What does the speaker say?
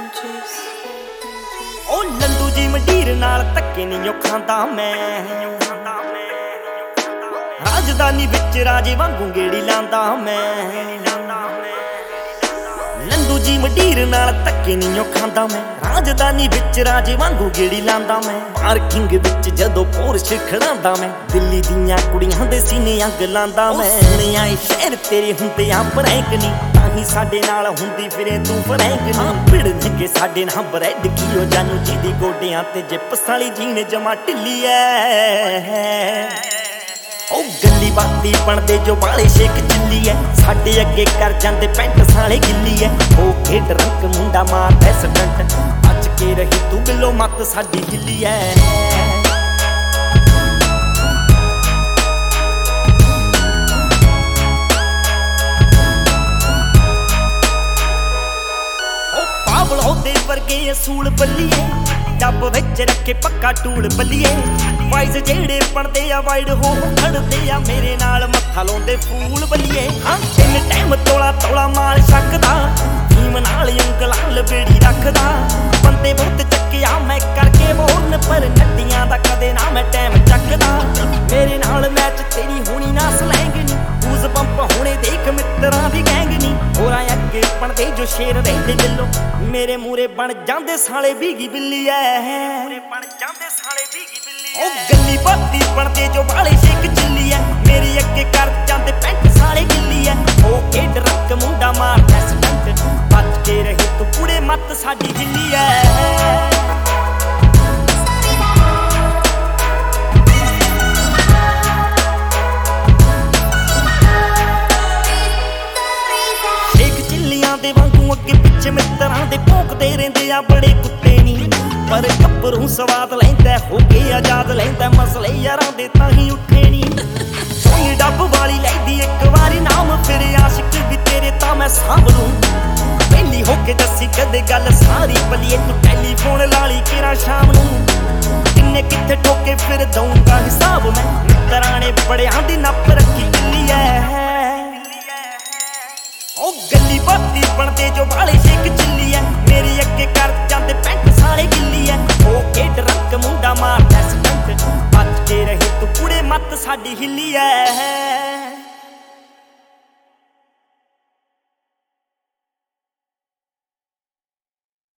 ਉਹ ਲੰਡੂ ਜੀ ਮੰਡੀਰ ਨਾਲ ਧੱਕੇ ਨਹੀਂ ਖਾਂਦਾ ਮੈਂ, ਰਾਜਧਾਨੀ ਵਿੱਚ ਰਾਜੇ ਵਾਂਗੂ ਗੇੜੀ ਲਾਂਦਾ ਮੈਂ। ਲੰਡੂ ਜੀ ਮੰਡੀਰ ਨਾਲ ਧੱਕੇ ਨਹੀਂ ਖਾਂਦਾ ਮੈਂ, ਰਾਜਧਾਨੀ ਵਿੱਚ ਰਾਜੇ ਵਾਂਗੂ ਗੇੜੀ ਲਾਂਦਾ ਮੈਂ। ਪਾਰਕਿੰਗ ਵਿੱਚ ਜਦੋਂ ਪੋਰਸ਼ ਖੜਾਂਦਾ ਮੈਂ, ਦਿੱਲੀ ਦੀਆਂ ਕੁੜੀਆਂ ਦੇ ਸੀਨੇ ਅੱਗ ਲਾਂਦਾ ਮੈਂ। ਸੁਣਿਆ ਏ ਸ਼ਹਿਰ ਤੇਰੇ ਹੁੰਦੇ ਆ ਬਰੈਕ ਨੀ, ਤਾਹੀਂ ਸਾਡੇ ਨਾਲ ਹੁੰਦੀ ਫਿਰੇ ਤੂੰ ਫਰੈਂਕ ਨੀ। ਭਿੜਨ ਕੇ ਸਾਡੇ ਨਾਲ ਬਰੈਡ ਕੀਓ ਜਾਨੂ ਜੀ ਦੀ ਗੋਡਿਆਂ ਤੇ ਜਿਪਸ ਵਾਲੀ ਜੀਨ ਜਮਾ ਢਿੱਲੀ ਐ। ਉਹ ਗੱਲੀ ਬਾਤੀ ਬਣਦੇ ਜੋ ਬਾਲੇ ਸ਼ੇਕ ਚੱਲੀ ਐ, ਸਾਡੇ ਅੱਗੇ ਕਰ ਜਾਂਦੇ ਪੈਂਟ ਸਾਲੇ ਗਿੱਲੀ ਐ। ਉਹ ਖੇਡ ਰੰਗ ਮੁੰਡਾ ਮਾਰਦਾ ਸਟੰਟ, ਬਚ ਕੇ ਰਹੀ ਤੂੰ ਬਿੱਲੋ ਮੱਤ ਸਾਡੀ ਹਿੱਲੀ ਐ। ਉਹ ਪਾਵਲ ਉਹਦੇ ਵਰਗੇ ਅਸੂਲ ਬੱਲੀਏ, ਡੱਬ ਵਿੱਚ ਰੱਖੇ ਪੱਕਾ ਟੂਲ ਬੱਲੀਏ। ਵਾਈਜ਼ ਜਿਹੜੇ ਬਣਦੇ ਆ ਵਾਈਡ ਹੋ ਖੜਦੇ ਆ ਮੇਰੇ ਨਾਲ, ਮੱਥਾ ਲਾਉਂਦੇ ਫੂਲ ਬੱਲੀਏ। ਹਾਂ ਤਿੰਨ ਟਾਈਮ ਤੋਲਾ ਤੋਲਾ ਮਾਲ ਛੱਕਦਾ, ਟੀਮ ਨਾਲ ਉਂਗਲਾਂ ਲਬੇੜੀ ਰੱਖਦਾ। ਬੰਦੇ ਬਹੁਤ ਚੱਕਿਆ ਮੈਂ ਕਰਕੇ ਬੋਰਨ, ਪਰ ਨੱਡੀਆਂ ਦਾ ਕਦੇ ਨਾ ਮੈਂ ਟਾਈਮ ਚੱਕਦਾ। ਮੇਰੇ ਨਾਲ ਮੈਚ ਤੇਰੀ ਹੋਣੀ ਨਾ ਸਲੈਂਗ ਨੀ, ਬੂਜ਼ ਪੰਪ ਹੋਣੇ ਦੇਖ ਮਿੱਤਰਾਂ ਦੀ ਗੈਂਗ ਨੀ। ਹੋਰਾਂ ਅੱਗੇ ਬਣਦੇ ਜੋ ਸ਼ੇਰ ਰਹਿੰਦੇ ਦਿਲੋਂ, ਮੇਰੇ ਮੂਰੇ ਬਣ ਜਾਂਦੇ ਸਾਲੇ ਭੀਗੀ ਬਿੱਲੀ ਐ। ਬਣ ਜਾਂਦੇ ਸਾਲੇ ਭੀਗੀ ਬਿੱਲੀ। ਉਹ ਗੱਲੀ ਬਾਤੀ ਬਣਦੇ ਜੋ ਬਾਲੇ ਸ਼ੇਕ ਚੱਲੀ ਐ, ਮੇਰੇ ਅੱਗੇ ਕਰ ਜਾਂਦੇ ਪੈਂਟ ਸਾਲੇ ਗਿੱਲੀ ਐ। ਉਹ ਖੇਡ ਰੱਖ ਮੁੰਡਾ ਮਾਰਦਾ ਸਟੰਟ, ਬਚ ਕੇ ਰਹੀ ਤੂੰ ਕੁੜੇ ਮੱਤ ਸਾਡੀ ਹਿੱਲੀ ਐ। ਦੇ ਵਾਂਗੂ ਅੱਗੇ ਪਿੱਛੇ ਮਿੱਤਰਾਂ ਦੇ ਭੌਂਕਦੇ ਰਹਿੰਦੇ ਆ ਬੜੇ ਕੁੱਤੇ ਨੀ, ਪਰ ਗੱਭਰੂ ਸਵਾਦ ਲੈਂਦਾ ਹੋ ਕੇ ਆਜ਼ਾਦ ਲੈਂਦਾ। ਮਸਲੇ ਯਾਰਾਂ ਦੇ ਤਾਂ ਹੀ ਉੱਠੇ ਨੀ, ਸੋਈ ਡੱਬ ਵਾਲੀ ਲੈਂਦੀ ਇੱਕ ਵਾਰੀ ਨਾਮ, ਫਿਰ ਆਸ਼ਿਕ ਵੀ ਤੇਰੇ ਤਾਂ ਮੈਂ ਸਾਂਭ ਲੂੰ। ਪਹਿਲੀ ਹੋ ਕੇ ਦੱਸੀ ਕਦੇ ਗੱਲ ਸਾਰੀ ਬਲੀਏ, ਤੂੰ ਟੈਲੀਫੋਨ ਲਾ ਲਈ ਕਿਰਾ ਸ਼ਾਮ ਨੂੰ। ਕਿੰਨੇ ਕਿੱਥੇ ਠੋਕੇ ਫਿਰ ਦਊਂਗਾ ਹਿਸਾਬ ਮੈਂ, ਮਿੱਤਰਾਂ ਨੇ ਬੜਿਆਂ ਦੀ ਨੱਪ ਰੱਖੀ ਦਿੱਲੀ ਐ। ਉਹ ਗੱਲੀ ਬਾਤੀ ਬਣਦੇ ਜੋ ਬਾਲੇ ਸ਼ੇਕ ਚੱਲੀ ਐ, ਮੇਰੇ ਅੱਗੇ ਕਰ ਜਾਂਦੇ ਪੈਂਟ ਸਾਲੇ ਗਿੱਲੀ ਐ। ਉਹ ਖੇਡ ਰੱਖ ਮੁੰਡਾ ਮਾਰਦਾ ਸਟੰਟ, ਬਚ ਕੇ ਰਹੀ ਤੂੰ ਕੁੜੇ ਮੱਤ ਸਾਡੀ ਹਿੱਲੀ ਐ।